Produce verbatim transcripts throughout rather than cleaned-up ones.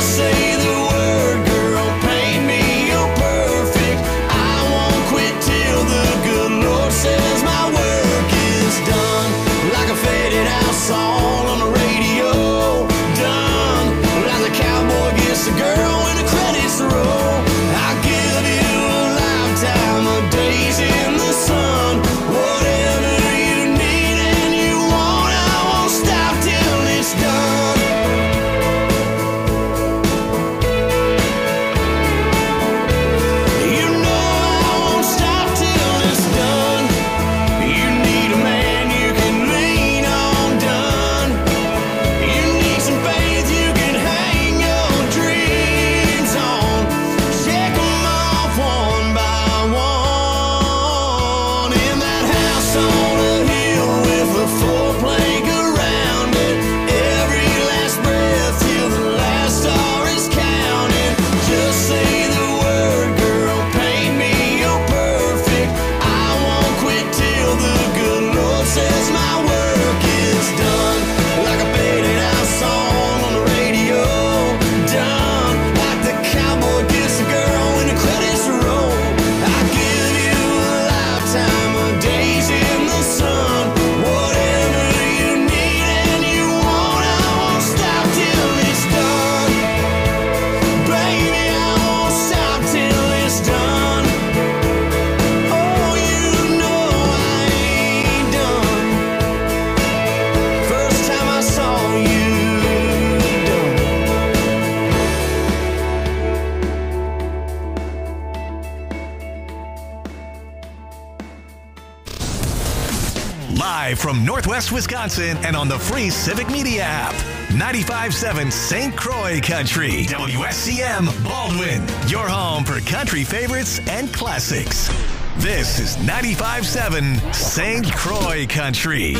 Live from Northwest Wisconsin and on the free Civic Media app. ninety-five point seven Saint Croix Country. W S C M Baldwin. Your home for country favorites and classics. This is ninety-five point seven Saint Croix Country.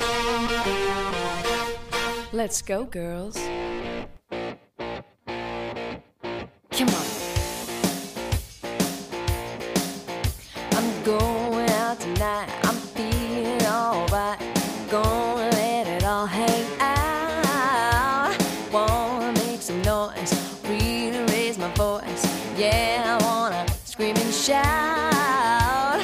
Let's go, girls. Come on. I'm going out tonight. I'm feeling alright. Gonna let it all hang out. Wanna make some noise, really raise my voice. Yeah, I wanna scream and shout.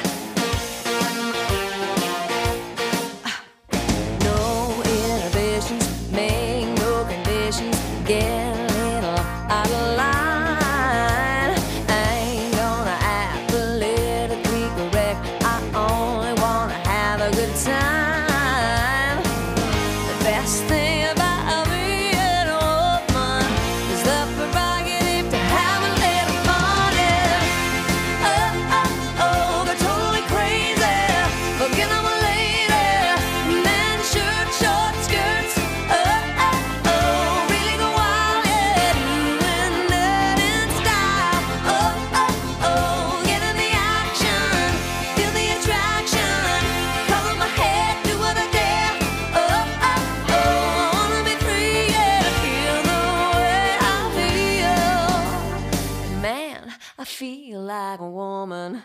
No inhibitions, make no conditions. Get a little out of line. I ain't gonna act politically correct. I only wanna have a good time. The best thing about being a woman is the prerogative to have a little fun. Oh, oh, oh, they're totally crazy. Forget I'm a lady. Men, shirt, short skirts. Oh, oh, oh, really go wild, yeah. Doing that in style. Oh, oh, oh, get in the action. Feel the attraction. Color my head, do what I dare. Oh, oh, oh, I wanna be free, yeah. Feel the way I feel. Man, I feel like a woman.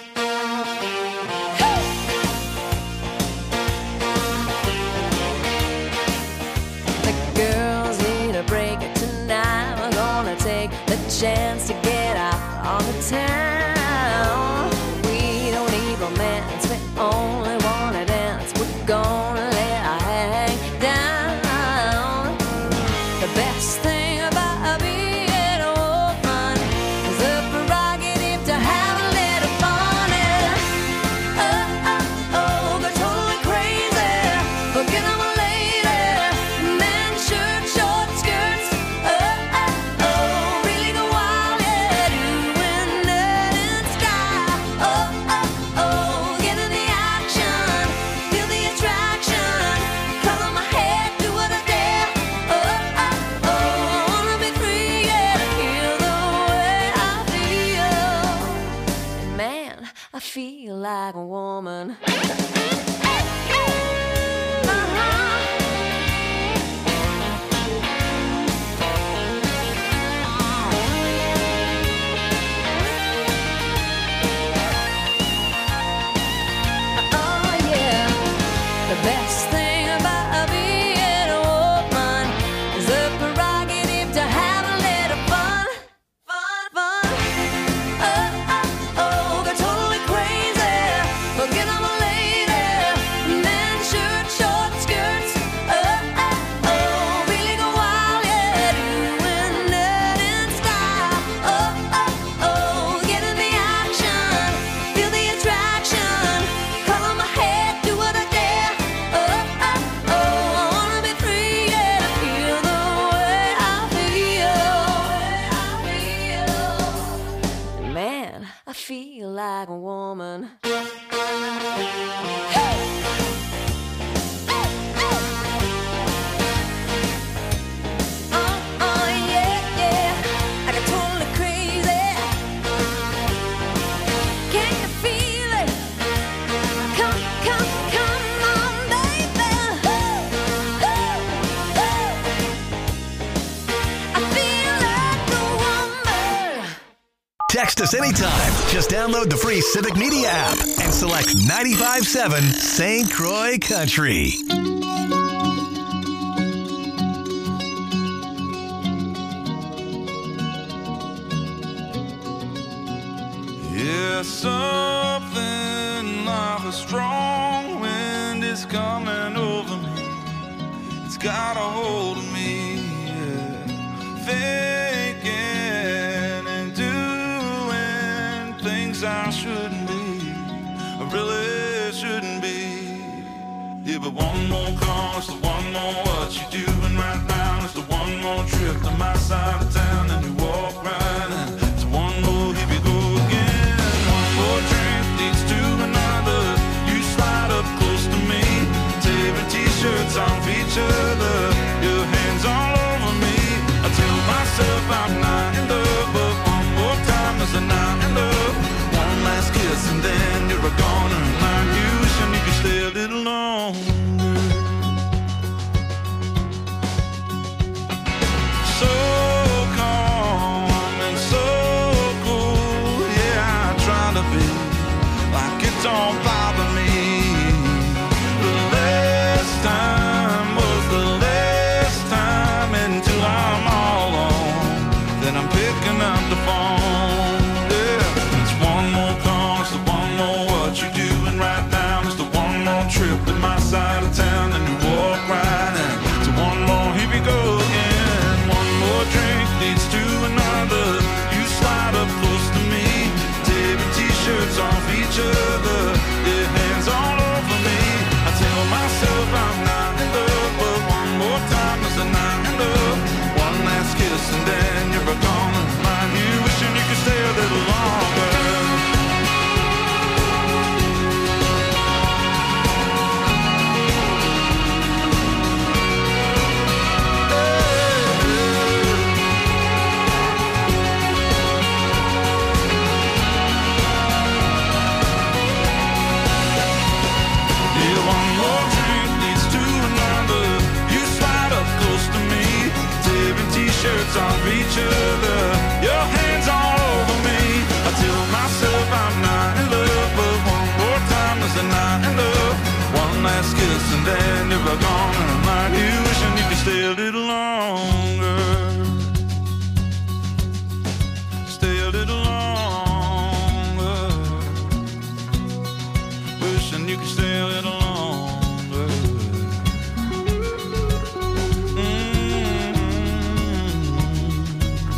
The girls need a break tonight. We're gonna take the chance to get out on the town. We don't need romance, we only wanna dance. We're gonna let our hang down. The best thing about being a woman is the prerogative to have a little fun. Oh, oh, oh, they're totally crazy. Forget I'm a lady. Men, shirt, short skirts. Oh, oh, oh, really go wild, yeah. Doing that in style. Oh, oh, oh, get in the action. Feel the attraction. Color my head, do what I dare. Oh, oh, oh, I wanna be free, yeah. Feel the way I feel. Man, I feel like a woman. Oh yeah, the best thing about being a woman is the prerogative to have a little feel like a woman. Text us anytime. Just download the free Civic Media app and select ninety-five point seven Saint Croix Country. Yeah, something like a strong wind is coming over me. It's got a hold of me. Yeah. Thinking and doing things I shouldn't be. I really shouldn't be. Yeah, but one more call, it's the one more what you doing right now. It's the one more trip to my side of town, and you walk right in. It's one more, here we go again. One more drink leads to another. You slide up close to me, tearing t-shirts off each other. Your hands all over me. I tell myself I'm not in love, but one more time is a not in love. One last kiss and then you're a goner. Like you wishing you could stay a little longer. So calm and so cool. Yeah, I try to be like it don't bother me. The last time was the last time until I'm all alone. Then I'm picking up the phone. Yeah, it's one more call, it's the one more what you doing right now. It's the one more trip to my side of town, and you walk right in. It's one more, here we go again. One more drink leads to another. You slide up close to me, tearing t-shirts off each other. Your hands all over me. I tell myself I'm not in love, but one more time is a not in love. One last kiss and then you're a goner. Mind you wishing you could stay a little longer. Yeah, one more drink leads to another. You slide up close to me, tearing t-shirts off each other. Your hands all over me. I tell myself I'm not in love, but one more time is a not in love. One last kiss and then you're gone. And I'm like you wishing you could stay a little longer. Stay a little longer. Wishing you could stay a little longer. Mm-hmm.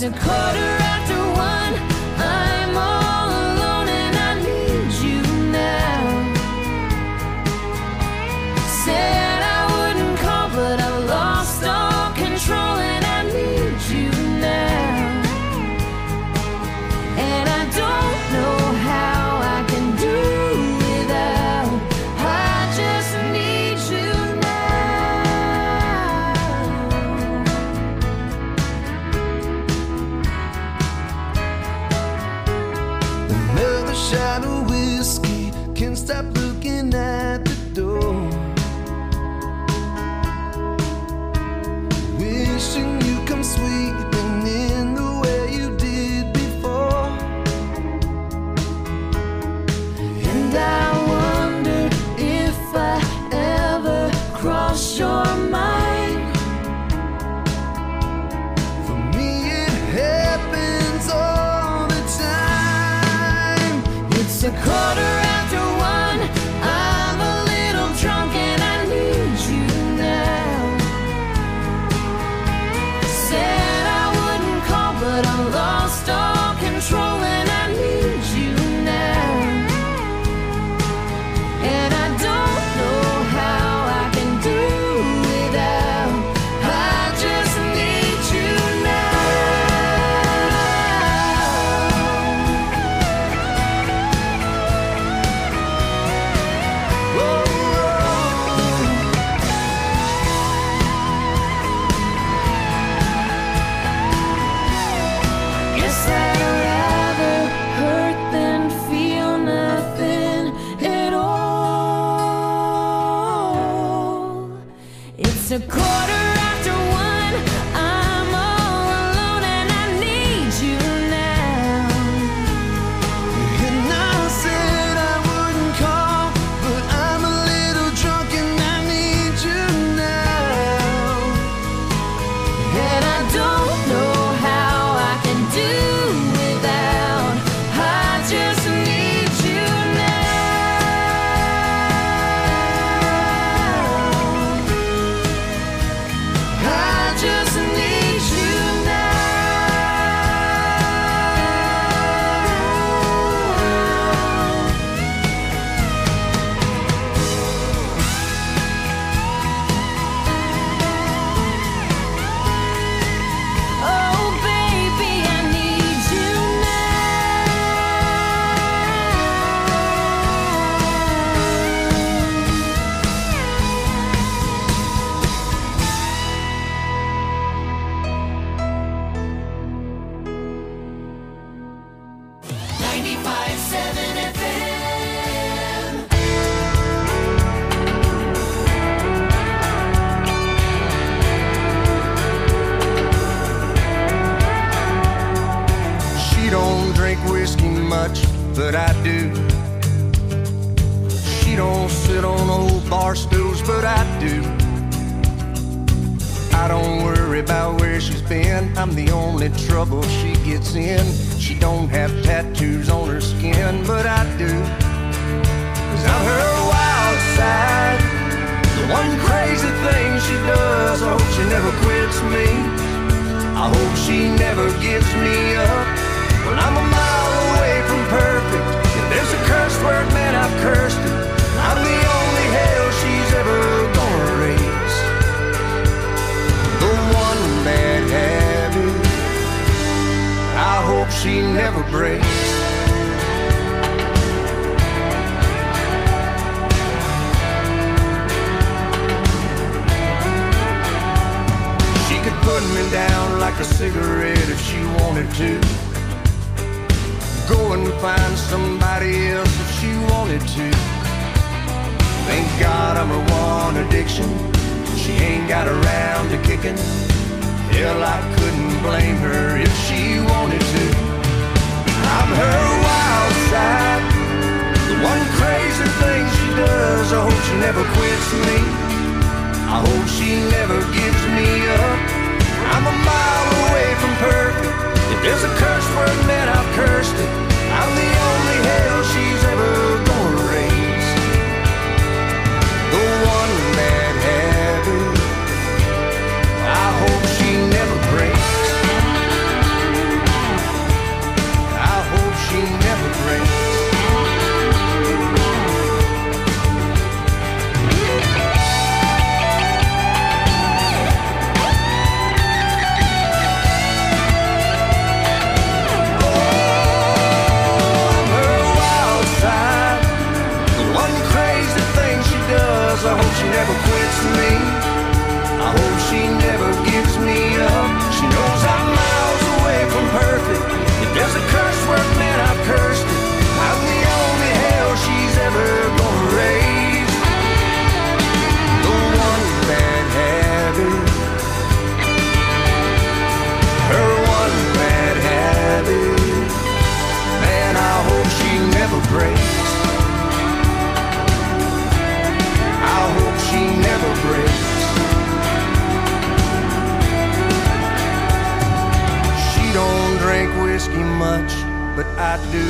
a quarter after one. I'm all alone and I need you now. Said I wouldn't call, but I've lost all control and I need you now. And I don't know how I can do without. I just need you Another shot of whiskey, can't stop looking at the door. Wishing you come sweeping in the way you did before. And I wonder if I ever cross your mind. For me it happens all the time. It's a quarter after one. I'm a little drunk and I need you now. Said I wouldn't call, but I lost all control and I need you now. And I don't know how I can do without. I just need you now. Whoa, Guess I'd rather hurt than feel nothing at all. It's a quarter after one. I'm all alone and I need you now. and I said I wouldn't call, but I'm a little drunk and I need you now. And I don't know how I can do without. I just need you now. I just need you now. Oh, baby, I need you now. ninety-five seven F M. She don't drink whiskey much, but I do. She don't sit on old bar stools, but I do. I don't worry about where she's been. I'm the only trouble she gets in. She don't have tattoos on her skin, but I do. 'Cause I'm her wild side. The one crazy thing she does, I hope she never quits me. I hope she never gives me up. Well, I'm a mile away from perfect. If there's a curse word, man, I've cursed it. I'm the only hell she's ever gonna raise. The one bad habit I hope she never breaks. She could put me down like a cigarette if she wanted to. Go and find somebody else if she wanted to. Thank God I'm her one addiction. She ain't got around to kicking. Hell, I couldn't blame her if she wanted to. I'm her wild side. The one crazy thing she does, I hope she never quits me. I hope she never gives me up. I'm a mile away from perfect. If there's a curse word, man, I've cursed it. I'm the only hell she's ever gonna raise. The one bad habit I hope she never breaks. but I do.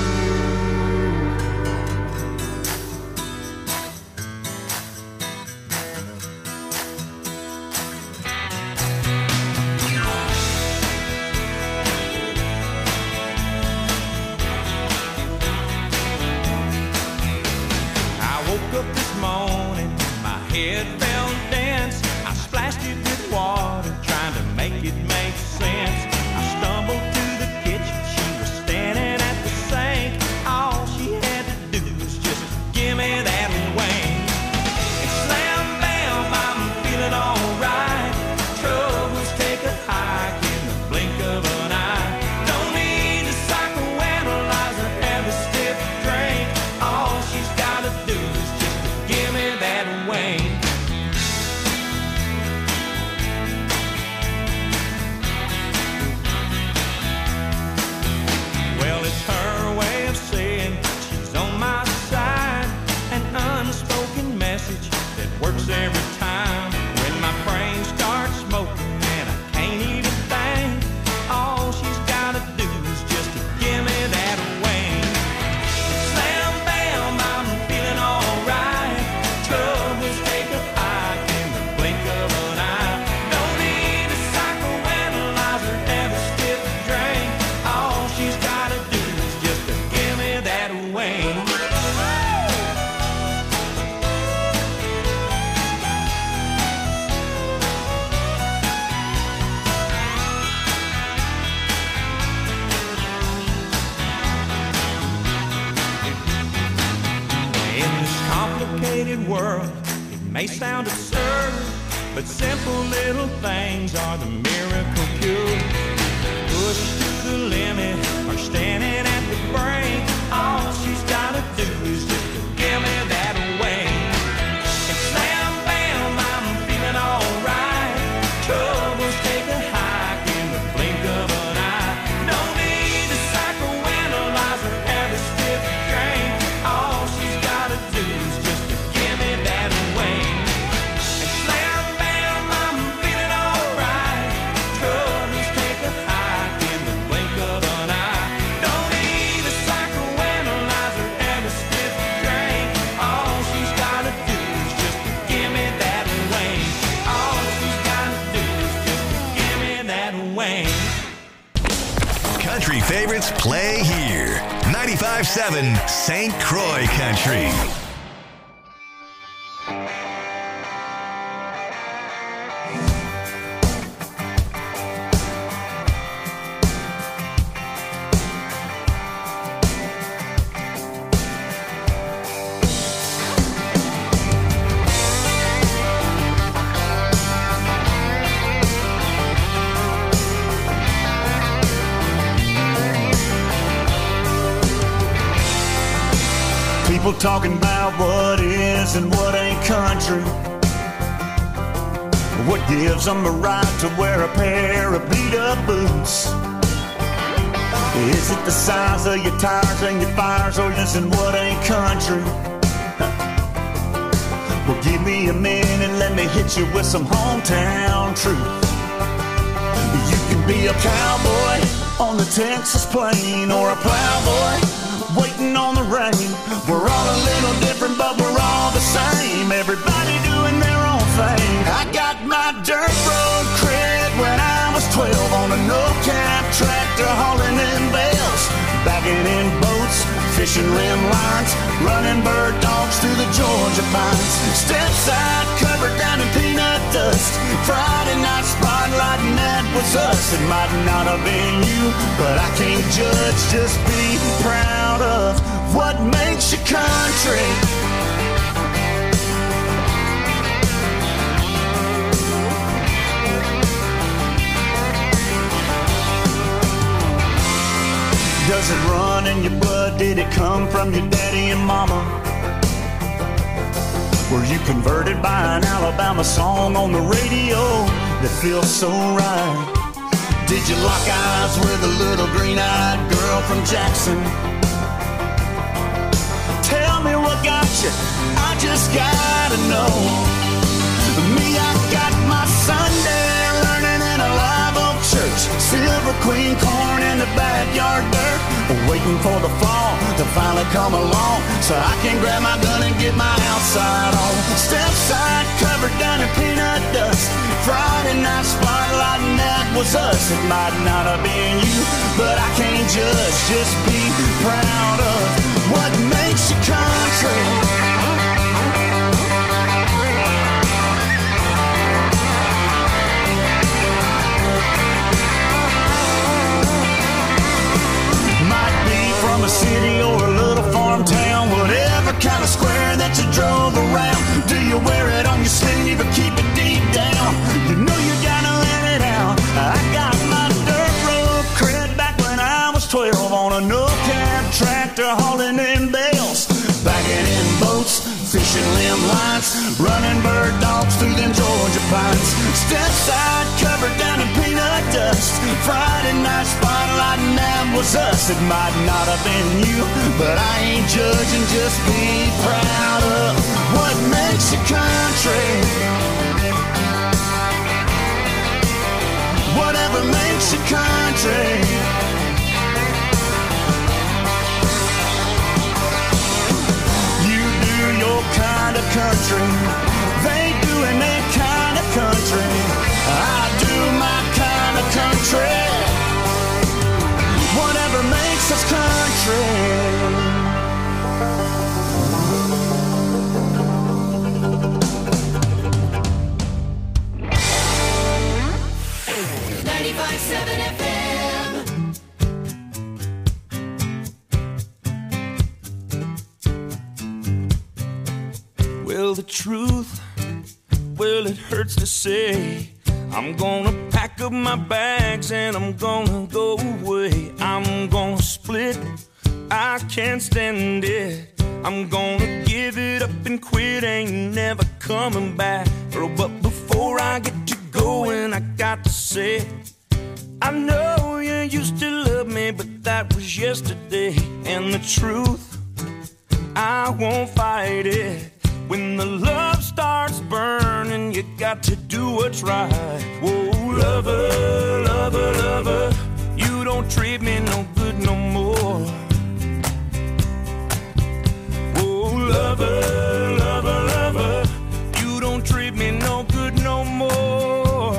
World, it may sound absurd, but simple little things are the miracle cure. Pushed to the limit or standing at the brink, all she's gotta do is just to give me that wing. And slam bam, I'm feeling alright. Troubles take a hike in the blink of an eye. No need to psychoanalyze or have a stiff drink. All she's gotta do is just to give me that wing. And slam bam, I'm feeling alright. Troubles take a hike in the blink of an eye. Don't need a psychoanalyze or have a stiff drink. All she's gotta do is just to give me that wing. All she's gotta do is just to give me that wing. Country favorites play here. ninety-five seven Saint Croix Country. People talking about what is and what ain't country. What gives them the right to wear a pair of beat-up boots? Is it the size of your tires and your fires, or is it what ain't country? Well, give me a minute and let me hit you with some hometown truth. You can be a cowboy on the Texas plain, or a plowboy waiting on the rain. We're all a little different, but we're all the same. Everybody doing their own thing. I got my dirt road cred when I was twelve on a no-cap tractor hauling in bales, bagging in boats, fishing rim lines, running bird dogs through the Georgia pines. Step side covered down in peanut dust. Friday night spotlighting, that was us. It might not have been you, but I can't judge. Just be proud of what makes you country. Does it run in your blood? Did it come from your daddy and mama? Were you converted by an Alabama song on the radio that feels so right? Did you lock eyes with a little green-eyed girl from Jackson? Tell me what got you, I just gotta know. Me, I got my Sunday learning in a live oak church, silver silver queen corn in the backyard dirt, waiting for the fall to finally come along so I can grab my gun and get my outside on. Step side covered down in peanut dust, Friday night spotlight, and that was us. It might not have been you, but I can't judge. Just be proud of what makes you country. From a city or a little farm town, whatever kind of square that you drove around. Do you wear it on your sleeve or keep it deep down? You know you gotta let it out. I got my dirt road cred back when I was twelve on a no-cab tractor hauling in bales, bagging in boats, fishing limb lines, running bird dogs through them Georgia pines. Step side covered down in peanut dust, Friday night spotlight, and that was us. It might not have been you, but I ain't judging. Just be proud of what makes you country. Whatever makes you country. Your kind of country, they doing their kind of country. I do my kind of country. Whatever makes us country. ninety-five seven F M. Well, the truth, well, it hurts to say. I'm gonna pack up my bags and I'm gonna go away. I'm gonna split, I can't stand it. I'm gonna give it up and quit, ain't never coming back. But before I get to going, I got to say, I know you used to love me, but that was yesterday. And the truth, I won't fight it. When the love starts burning, you got to do what's right. Whoa, lover, lover, lover, you don't treat me no good no more. Whoa, lover, lover, lover, you don't treat me no good no more.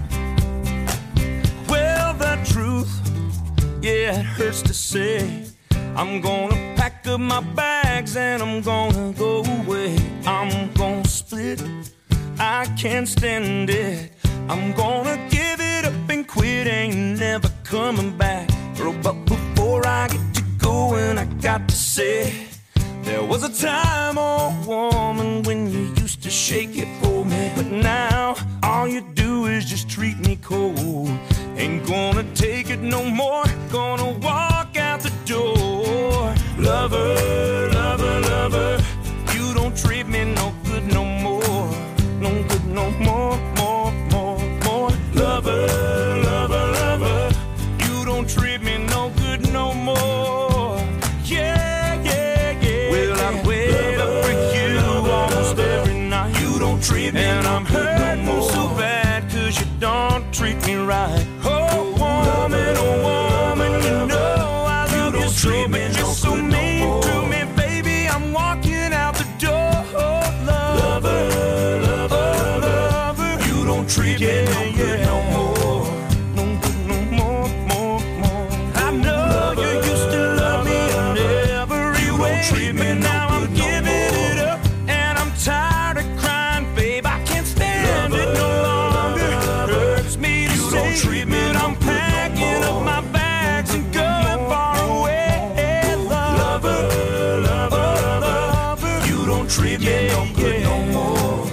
Well, the truth, yeah, it hurts to say. I'm gonna pack up my bags and I'm gonna go away. I'm gonna split, I can't stand it. I'm gonna give it up and quit, ain't never coming back. But before I get to going, I got to say, there was a time, oh woman, when you used to shake it for me. But now, all you do is just treat me cold. Ain't gonna take it no more, gonna walk out the door. Lover, lover, lover, you don't treat me no good no more. No good no more, more, more, more. Lover, lover, lover, you don't treat me no good no more. Yeah, yeah, yeah. Well, I wait up for you almost every night. You don't treat me and I'm hurting no so bad, cause you don't treat me right. Oh, woman, oh, woman, you know I love you, you so much. You're so mean to me, baby. I'm walking out the door. Oh, lover, lover, lover, you don't treat me no good no more. No good no more, more, more. I know you used to love me in every way, but now I'm giving it up and I'm tired of crying, babe. I can't stand it no longer. Hurts me to say, but I'm packing up my bags and going far away. Lover, lover, lover, you don't treat me no good no more.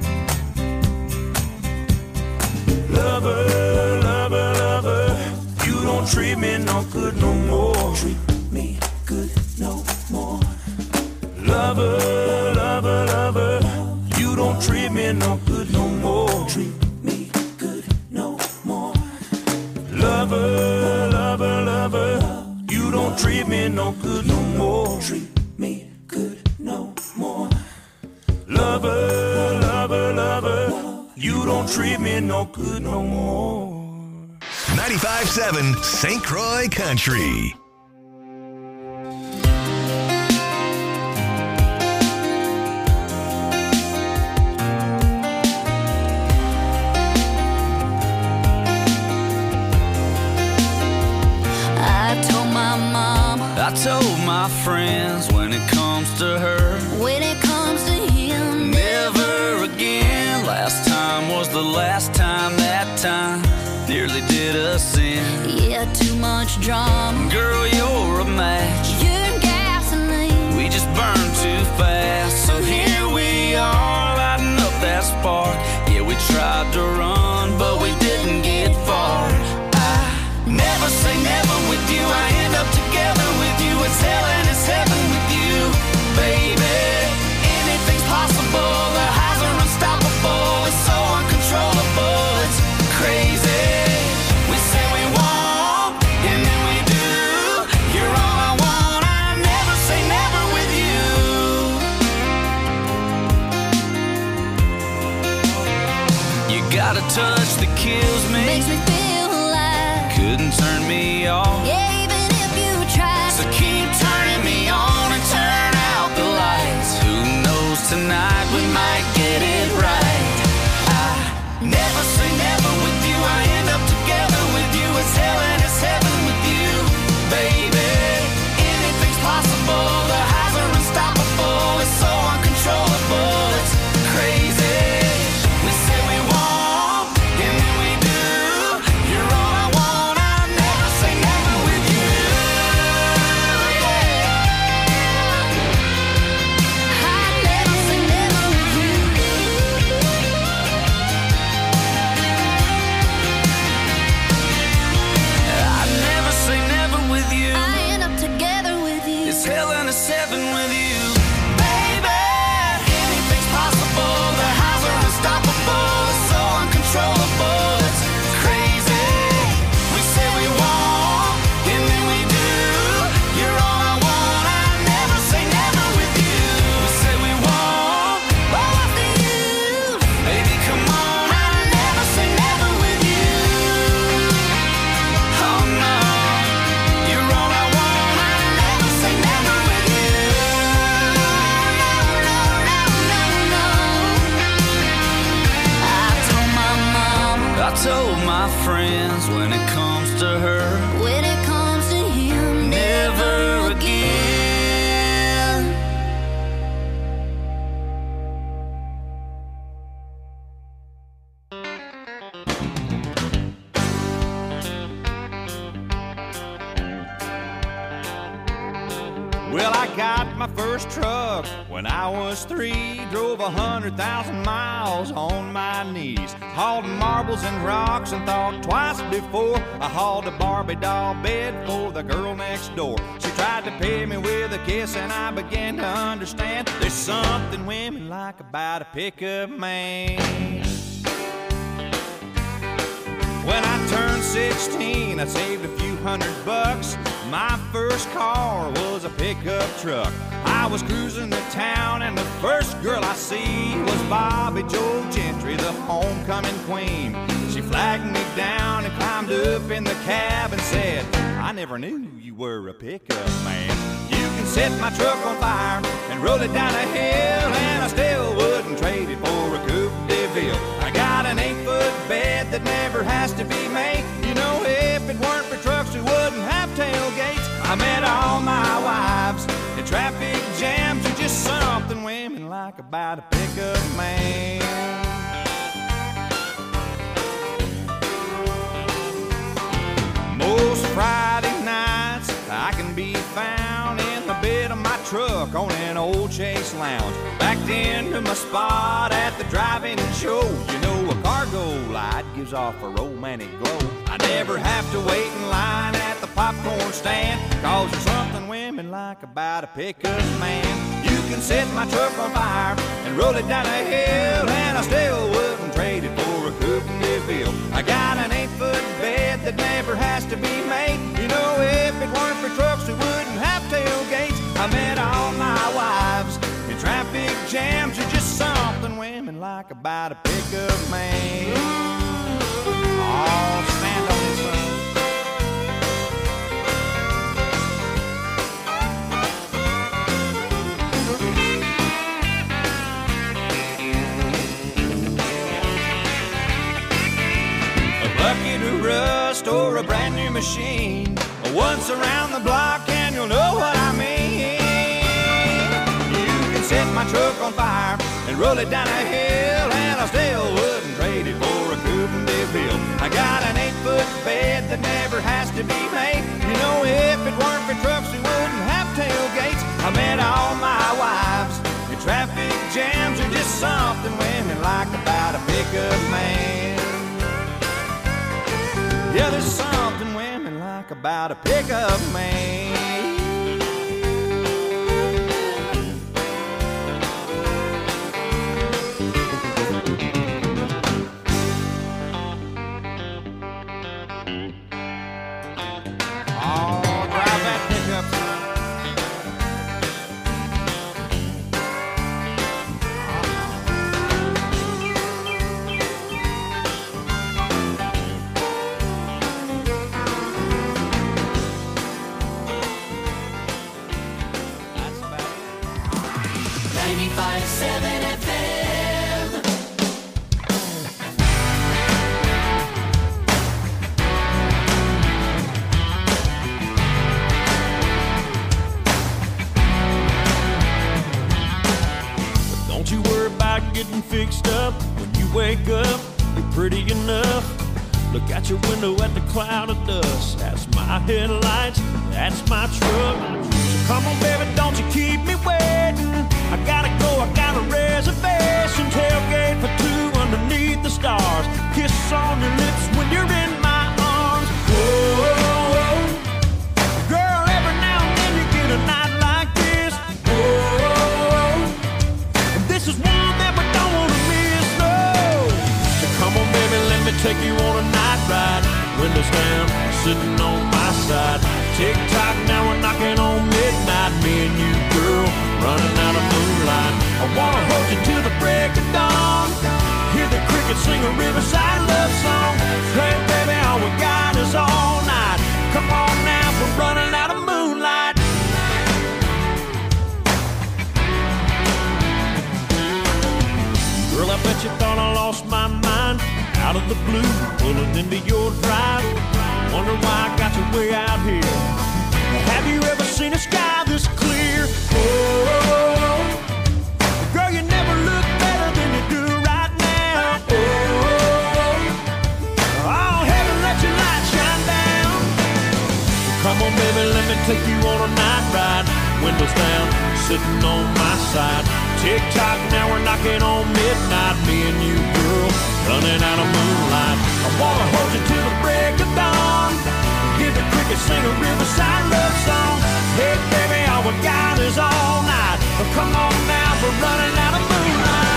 Lover, lover, lover, you don't treat me no good no more. Treat me good no more. Lover, lover, lover, you don't treat me no good no more. Treat me good no more. Lover, lover, lover, you don't treat me no good no more. Treat me good no more. Lover, lover, lover, you don't treat me no good no more. ninety-five point seven Saint Croix Country. I told my friends when it comes to her, when it comes to him, never again. Last time was the last time, that time nearly did us in. Yeah, too much drama. Girl, you're a match. You're gasoline. We just burn too fast. So here we are, lighting up that spark. Yeah, we tried to run, but we didn't get far. I never say never with you. I end up together with you. It's hell and it's heaven with you, baby. Anything's possible. The highs are unstoppable. It's so uncontrollable. It's crazy. We say we won't, and then we do. You're all I want. I never say never with you. You got a touch that kills me. Makes me feel alive. Couldn't turn me off. Yeah. So keep turning me on and turn out the lights. Who knows, tonight we might get it right. I never say never with you. I end up together with you. It's hell and it's heaven with you, baby. Anything's possible. The highs are unstoppable. It's so uncontrollable. It's crazy. We say we won't, and then we do. You're all I want. I never say never with you. Told my friends when it comes to her, when it comes to him, never again. Well, I got my first truck when I was three. Drove a hundred thousand miles on my knees. Hauled marbles and rocks and thought twice before I hauled a Barbie doll bed for the girl next door. She tried to pay me with a kiss and I began to understand there's something women like about a pickup man. When I turned sixteen, I saved a few hundred bucks. My first car was a pickup truck. I was cruising the town and the first girl I see was Bobby Joe Gentry, the homecoming queen. She flagged me down and climbed up in the cab and said, I never knew you were a pickup man. You can set my truck on fire and roll it down a hill, and I still wouldn't trade it for a Coupe de Ville. I got an eight-foot bed that never has to be made. You know, if it weren't for trucks, we wouldn't have tailgates. I met all my wives in traffic jams. There's just something women like about a pickup man. Most Friday nights I can be found in the bed of my truck on an old Chase Lounge, backed into my spot at the drive-in show. You know, a cargo light gives off a romantic glow. I never have to wait in line at the popcorn stand, cause there's something women like about a pickup man. You can set my truck on fire and roll it down a hill, and I still wouldn't trade it for a Coupe de Ville. I got an eight-foot bed that never has to be made. You know, if it weren't for trucks, we wouldn't have tailgates. I met all my wives in traffic jams. There's just something women like about a pickup man. Oh, stand on this one. store a brand new machine. Once around the block and you'll know what I mean. You can set my truck on fire and roll it down a hill, and I still wouldn't trade it for a coupe and DeVille. I got an eight-foot bed that never has to be made. You know, if it weren't for trucks, we wouldn't have tailgates. I met all my wives, and traffic jams are just something women like about a pickup man. Yeah, there's something women like about a pickup man. ninety-five seven F M. But don't you worry about getting fixed up. When you wake up, you're pretty enough. Look out your window at the cloud of dust. That's my headlights, that's my truck. So come on, baby, don't you keep me waiting. I gotta go, I got a reservation. Tailgate for two underneath the stars. Kiss on your lips when you're in my arms. Whoa, girl, every now and then you get a night like this. Whoa, and this is one that we don't wanna miss, no. So come on, baby, let me take you on a night ride. Windows down, sitting on my side. Tick-tock, now we're knocking on midnight. Me and you, girl, running out of moonlight. I wanna hold you till the break of dawn. Hear the crickets sing a riverside love song. Hey, baby, all we got is all night. Come on now, we're running out of moonlight. Girl, I bet you thought I lost my mind. Out of the blue, pulling into your drive. Wonder why I got you way out here. Have you ever seen a sky this clear? Oh, girl, you never look better than you do right now. Oh, oh, heaven, let your light shine down. Come on, baby, let me take you on a night ride. Windows down, sitting on my side. Tick-tock, now we're knocking on midnight. Me and you, girl, running out of moonlight. I wanna hold you till the break of dawn. Hear the crickets sing a riverside love song. Hey, baby, all we got is all night. Oh, come on now, we're running out of moonlight.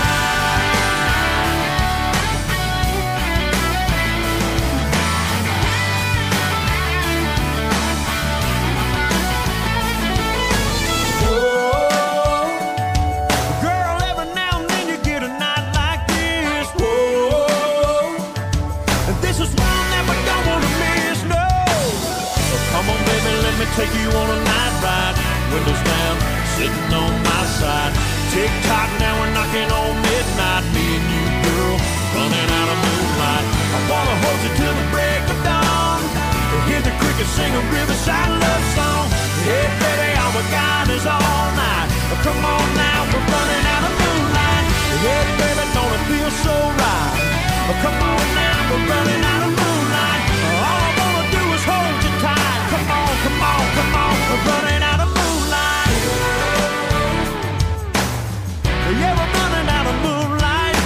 Take you on a night ride, windows down, sitting on my side. Tick-tock, now we're knocking on midnight. Me and you, girl, running out of moonlight. I wanna hold you till the break of dawn. Hear the crickets sing a riverside love song. Hey, baby, all we got is all night. Oh, come on now, we're running out of moonlight. Hey, baby, don't it feel so right? Oh, come on now, we're running out of moonlight. All I wanna do is hold you tight. Come on, come on, come on, we're running out of moonlight. Yeah, we're running out of moonlight.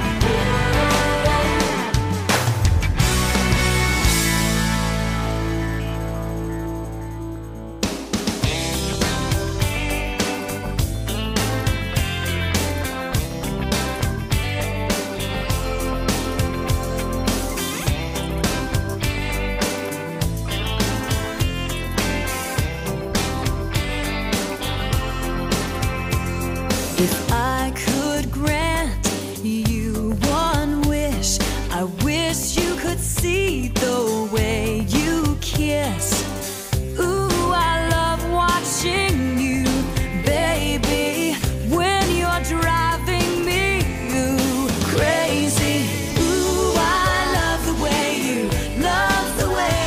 If I could grant you one wish, I wish you could see the way you kiss. Ooh, I love watching you, baby, when you're driving me ooh, crazy. Ooh, I love the way you, love the way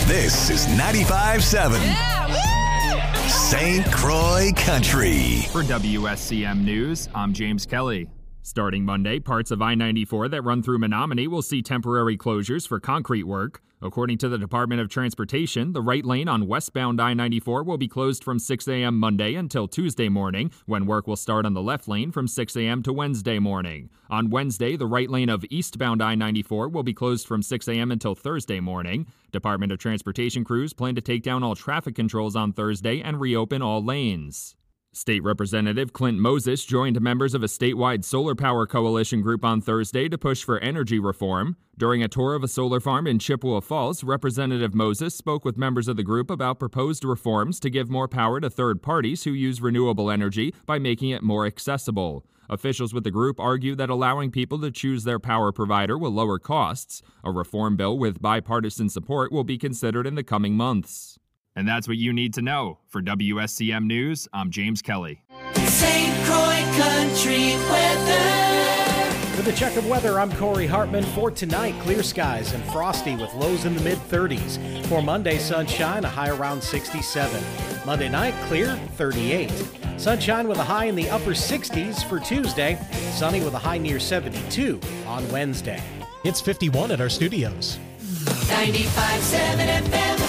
This is ninety-five seven Saint Croix Country. For W S C M News, I'm James Kelly. Starting Monday, parts of I ninety-four that run through Menominee will see temporary closures for concrete work. According to the Department of Transportation, the right lane on westbound I ninety-four will be closed from six a.m. Monday until Tuesday morning, when work will start on the left lane from six a.m. to Wednesday morning. On Wednesday, the right lane of eastbound I ninety-four will be closed from six a.m. until Thursday morning. Department of Transportation crews plan to take down all traffic controls on Thursday and reopen all lanes. State Representative Clint Moses joined members of a statewide solar power coalition group on Thursday to push for energy reform. During a tour of a solar farm in Chippewa Falls, Representative Moses spoke with members of the group about proposed reforms to give more power to third parties who use renewable energy by making it more accessible. Officials with the group argue that allowing people to choose their power provider will lower costs. A reform bill with bipartisan support will be considered in the coming months. And that's what you need to know. For W S C M News, I'm James Kelly. Saint Croix Country weather. With a check of weather, I'm Corey Hartman. For tonight, clear skies and frosty with lows in the mid thirties. For Monday, sunshine, a high around sixty-seven. Monday night, clear, thirty-eight. Sunshine with a high in the upper sixties for Tuesday. Sunny with a high near seventy-two on Wednesday. It's fifty-one at our studios. ninety-five seven F M.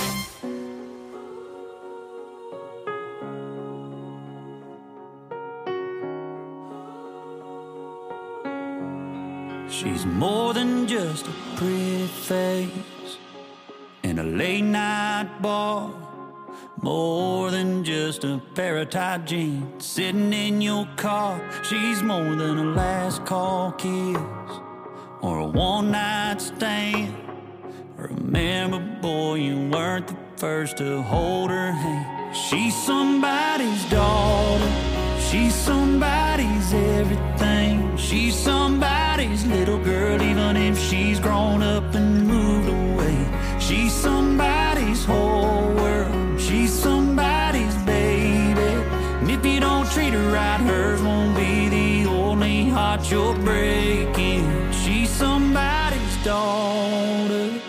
She's more than just a pretty face in a late night bar, more than just a pair of tight jeans sitting in your car. She's more than a last call kiss or a one night stand. Remember, boy, you weren't the first to hold her hand. She's somebody's daughter, she's somebody's everything. She's somebody's little girl, even if she's grown up and moved away. She's somebody's whole world, she's somebody's baby. And if you don't treat her right, hers won't be the only heart you're breaking. She's somebody's daughter.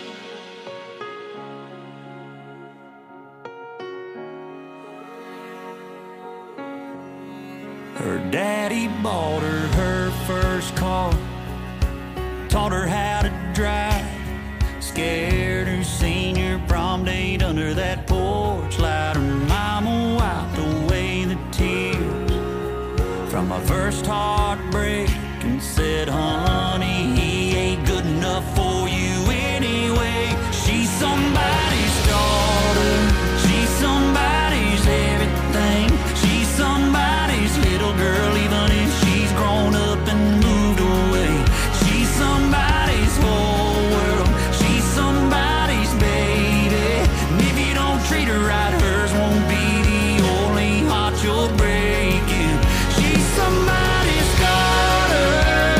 Her daddy bought her her first car, taught her how to drive, scared her senior prom date under that porch light. Her mama wiped away the tears from my first heartbreak and said, honey, he ain't good enough for you anyway. She's somebody's daughter, she's somebody's everything. She's somebody's little girl, even if she's grown up and moved away. She's somebody's whole world, she's somebody's baby. And if you don't treat her right, hers won't be the only heart you're breaking. She's somebody's daughter,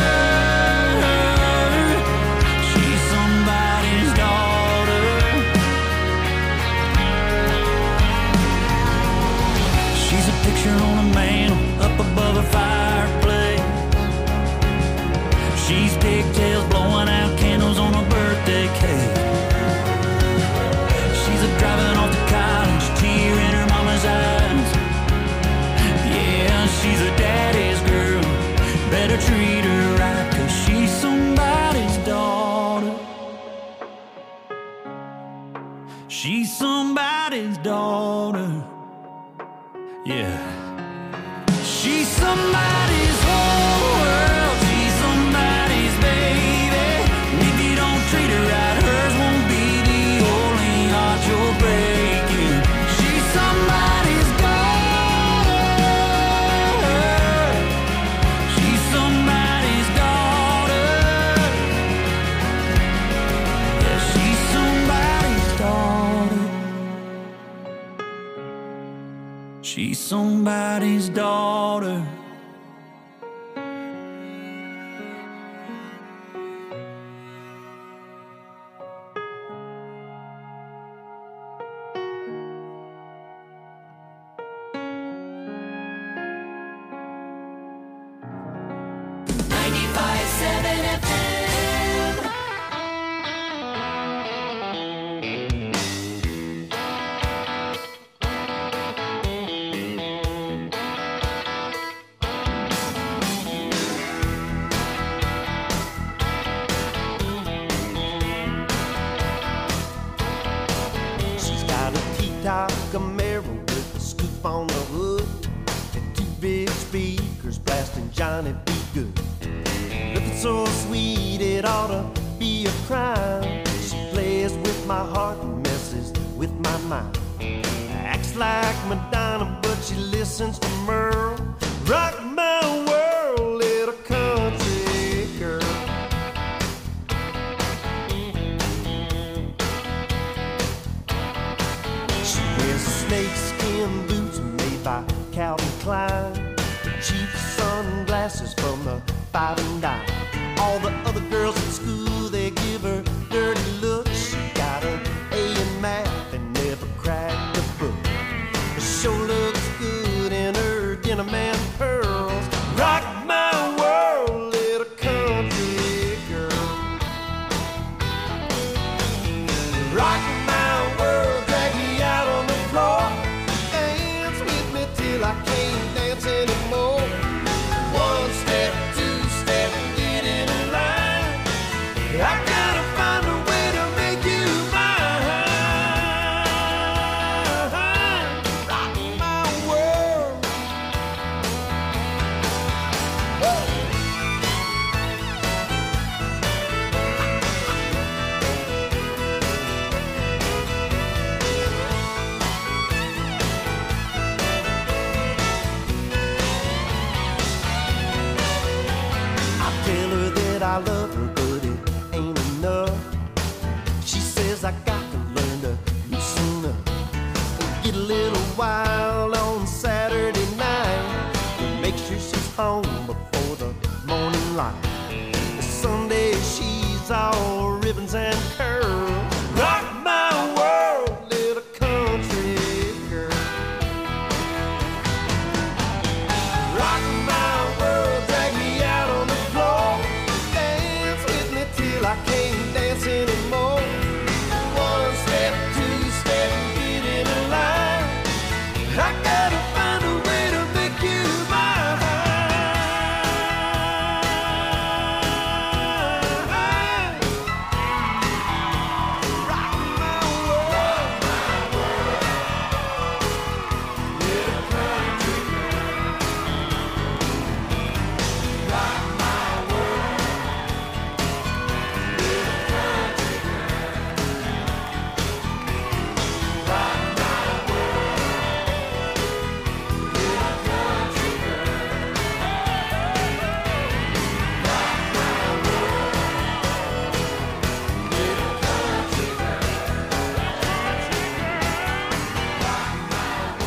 she's somebody's daughter. She's a picture on a mantle up above a fireplace. She's pigtails blowing out candles on a birthday cake. She's a driving off to college, tear in her mama's eyes. Yeah, she's a daddy's girl, better treat her right, 'cause she's somebody's daughter. She's somebody's daughter. Yeah. She's somebody's whole world, she's somebody's baby. And if you don't treat her right, hers won't be the only heart you're breaking. She's somebody's daughter, she's somebody's daughter. Yeah, she's somebody's daughter. She's somebody's daughter. ninety-five seven F M. good. Looking so sweet, it ought to be a crime. She plays with my heart and messes with my mind. Acts like Madonna, but she listens to Merle. Rock my world, little country girl. She wears snakeskin boots made by Calvin Klein, cheap sunglasses from the Five and Dime. All the other girls at school, they give her dirty looks. She got an A in math and never cracked a book. She sure looks good in her denim and pearls. Rock my world, little country girl. Rock my world, drag me out on the floor. Dance with me till I can't dance anymore. One step, two step, get in a line. I gotta find a way to make you mine. Rock my world. I tell her that I love her, but it ain't enough. She says I got to learn to loosen up and get a little wild on Saturday night and make sure she's home before the morning light. Sunday she's all ribbons and curls. Rock my world, little country girl. Rock my world, drag me out on the floor. Dance with me till I can't dance anymore. One step, two step, get in a line. I gotta find a way to make you mine. Rock my world, little country girl. Rock my world, little country girl. Rock my world, little country girl. Rock my world, little country girl. Rock my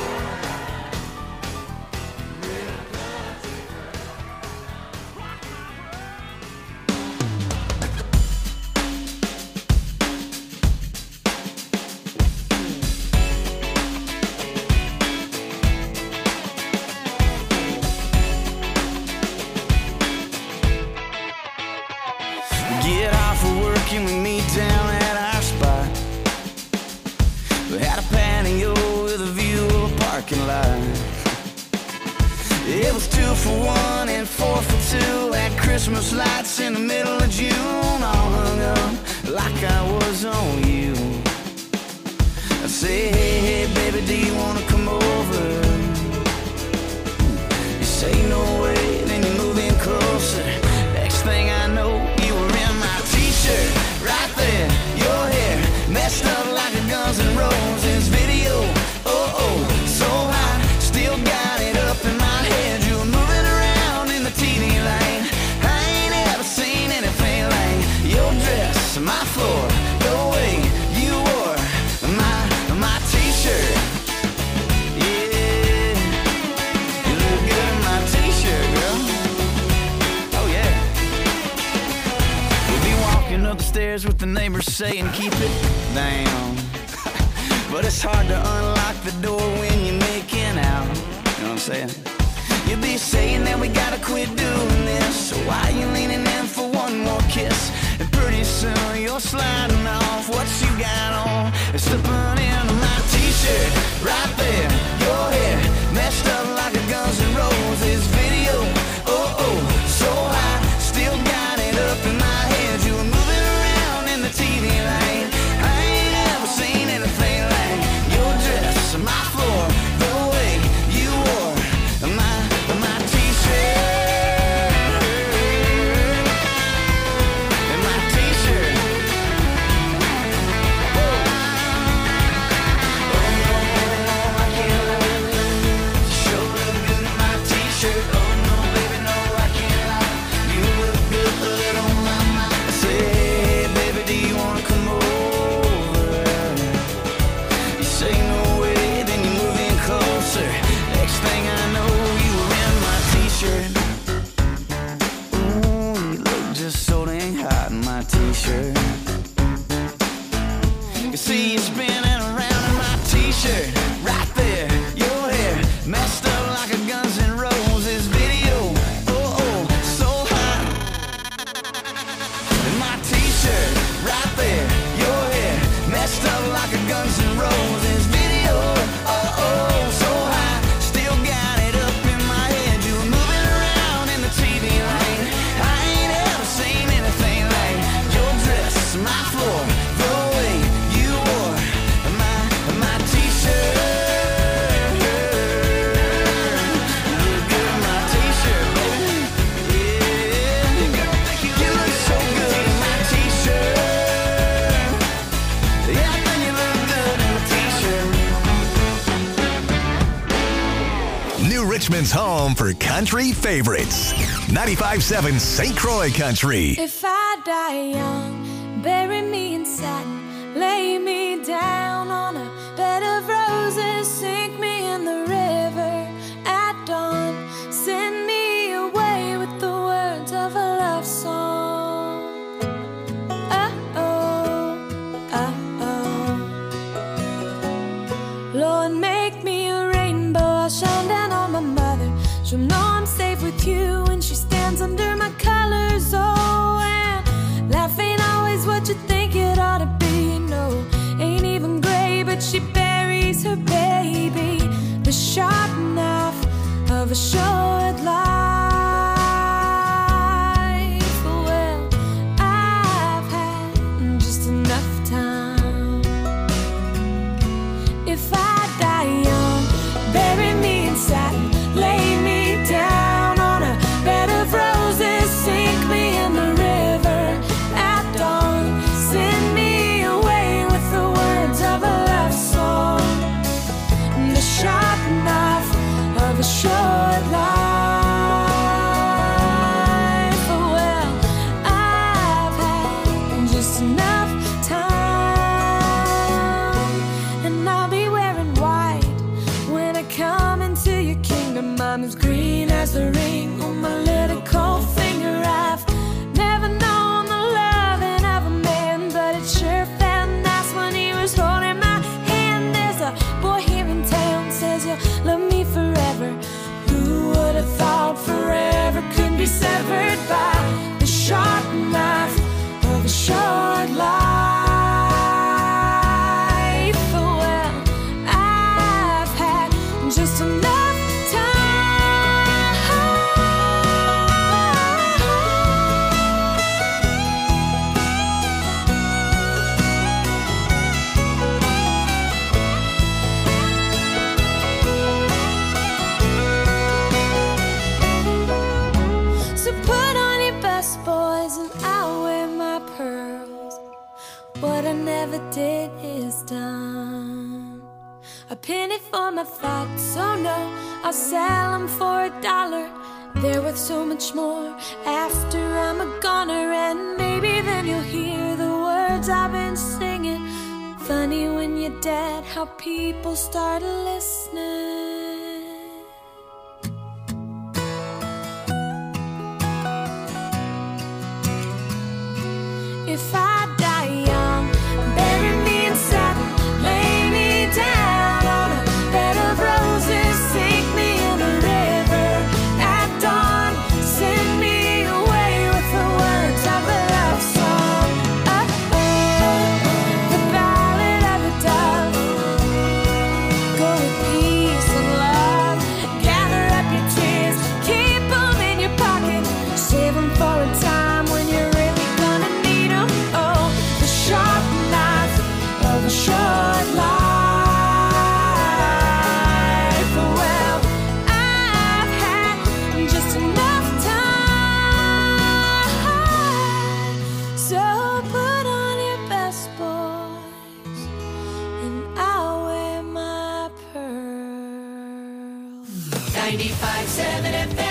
Get off of work and we meet down at our spot. We had a patio with a view of a parking lot. It was two for one and four for two. Had Christmas lights in the middle of June, all hung up like I was on you. I say, hey, hey, baby, do you wanna come over? You say no way, then you move in closer. Next thing I know, you were in my t-shirt, right there. Your hair messed up like a Guns N' Roses video. Oh, oh, so hot, still got it up in my head. You were moving around in the T V lane. I ain't ever seen anything like your dress, my floor, the way you wore my, my t-shirt. Yeah, you look good in my t-shirt, girl. Oh, yeah. We'll be walking up the stairs with the neighbors saying, keep it down. But it's hard to unlock the door when you're making out. You know what I'm saying? You'll be saying that we gotta quit doing this. So why you leaning in for one more kiss? And pretty soon you're sliding off what you got on and slipping into my t-shirt. Right there, your hair messed up like a Guns N' Roses video. Oh, oh, so high, still got it up in my head. You were moving around in the T V lane. I ain't ever seen anything like your dress, my floor, the way you wore my, my t-shirt. t-shirt. You see you spinning around in my t-shirt. Right there, your hair messed up like a Guns N' Roses video. Oh, oh, so hot. In my t-shirt, right there, your hair messed up like a Guns N' Roses video. Oh, oh, so hot. Still got it up in my head. You were moving around in the T V lane. I ain't ever seen anything like your dress, my floor, the way you wore my my t-shirt. You look good in my t-shirt, baby. Yeah, you look so good in my t-shirt. Yeah, I think you look good in a t-shirt. New Richmond's home for country favorites. ninety-five point seven Saint Croix Country. If I die young, bury me in satin, lay me down on a bed of roses, sink me in the river at dawn, send me away with the words of a love song. Uh-oh, uh-oh. Lord, make me a rainbow, I'll shine down on my mother. She'll know I'm safe with you when she stands under my colors. Oh, and life ain't always what you think it ought to be. No, ain't even gray, but she buries her baby. The sharp knife of a short life. Well, I've had just enough time. If I die young, bury me in satin, lay me down on a bed of roses, sink me in the river at dawn, send me away with the words of a love song. The sharp knife of a short life. Well, I've had just enough time, and I'll be wearing white when I come into your kingdom. I'm as green as the ring on my little cold finger. I've never known the loving of a man, but it sure felt nice when he was holding my hand. There's a boy here in town says you'll love me forever. Who would have thought forever could be severed by the sharp knife of a short life? Well, I've had just enough time. So put on your best, boys, and I'll wear my pearls. What I never did is done. A penny for my thoughts, oh no, I'll sell them for a dollar. They're worth so much more after I'm a goner, and maybe then you'll hear the words I've been singing. Funny when you're dead, how people start listening. If I die young, bury me in satin, lay me down on a bed of roses, sink me in the river at dawn, send me away with the words of a love song. Uh-oh, the ballad of a dove. Go with peace and love, gather up your tears, keep them in your pocket, save them for a time when you're really gonna need them. Oh, the sharp knife of a short life. Well, I've had just enough time. So put on your best, boys, and I'll wear my pearls. ninety-five point seven F M.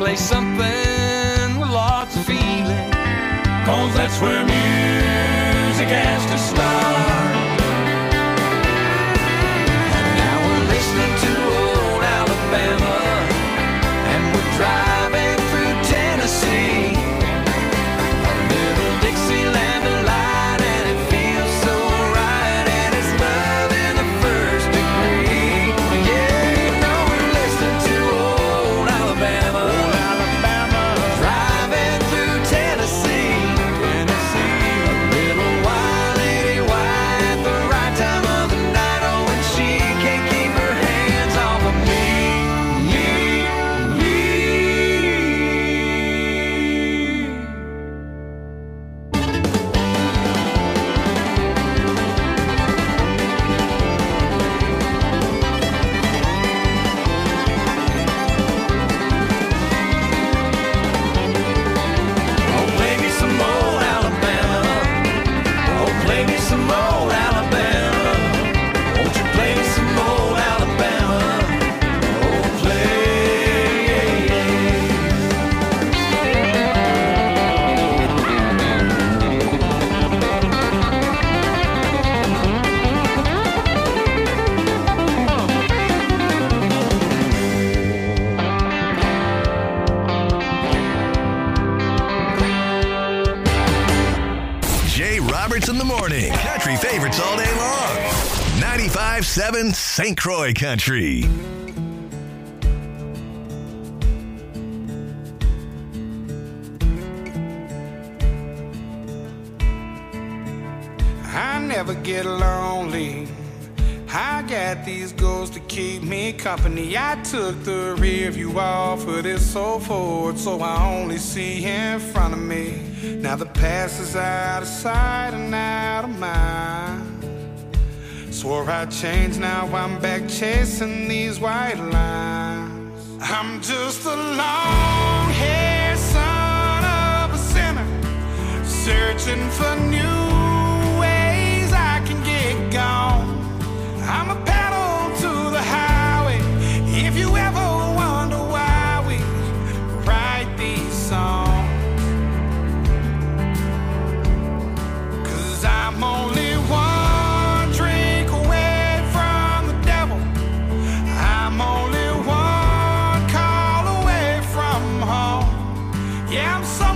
play something with lots of feeling, 'cause that's where music has to start. And now we're listening to old Alabama, and we're driving through Tennessee, a little Dixieland delight, and it feels so right, and it's love in the first degree. Yeah, you know we're listening to old Alabama, old Alabama, driving through Tennessee, Tennessee, a little wild lady white, the right time of the night, oh, and she can't keep her hands off of me, me, me. Oh, play me some old Alabama. Oh, play me some old Alabama. Won't you play me some old Alabama? Oh, play. Jay Roberts in the morning. Country favorites all day long. ninety-five seven Saint Croix Country. I never get lonely. I got these goals to keep me company. I took the rear view off of this old Ford, so I only see in front of me. Now the past is out of sight and out of mind. Swore I'd change, now I'm back chasing these white lines. I'm just a long-haired son of a sinner, searching for new ways I can get gone. I'm a pedal to the highway. If you ever wonder why we write these songs, 'cause I'm only one drink away from the devil. I'm only one call away from home. Yeah, I'm so